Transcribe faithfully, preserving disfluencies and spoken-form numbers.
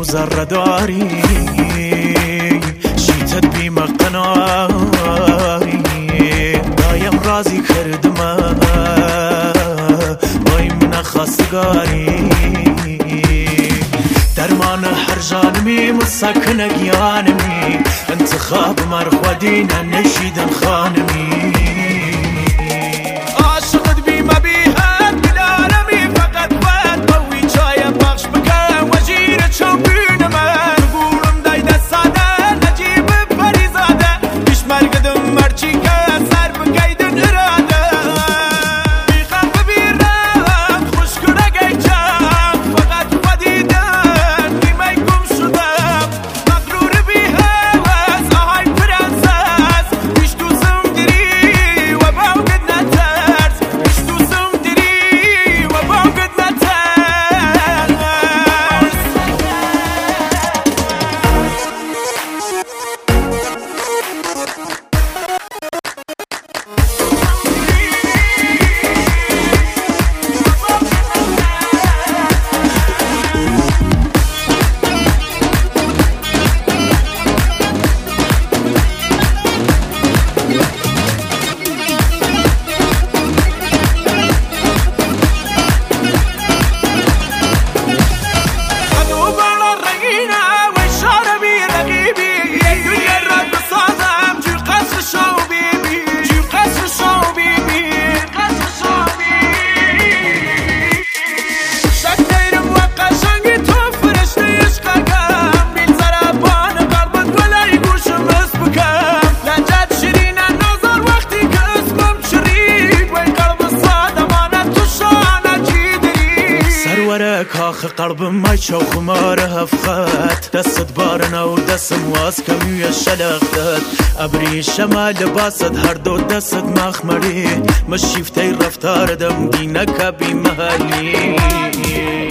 ذره داری شیتت بیمه قناری دایم راضی کردم وای من خواستگاری درمان هر جانمی مسکن گیانمی انتخاب مرخودین نشیدن خانمی عاشقت بیمه بیهد بالعالمی فقط باید بوی چای بخش بکن وزیر چوبین من بورم دای دستاده نجیب پریزاده پیش مرگدم مرچی که سر بگیدن اراده بیخم ببیرم خوش کنه گیچم فقط خودیدن بیمه گم شدم مغرور بیهوز آهای پرنسس پیش دوزم دری و باوگد نترس پیش دوزم دری و باوگد نترس کاخ قلبم مای چو خمار هفخت دست بارنا و دستم واس کمیو شلختت ابری شمال لباست هر دو دست مخمری مشیفته رفتار دم دینک بی محلی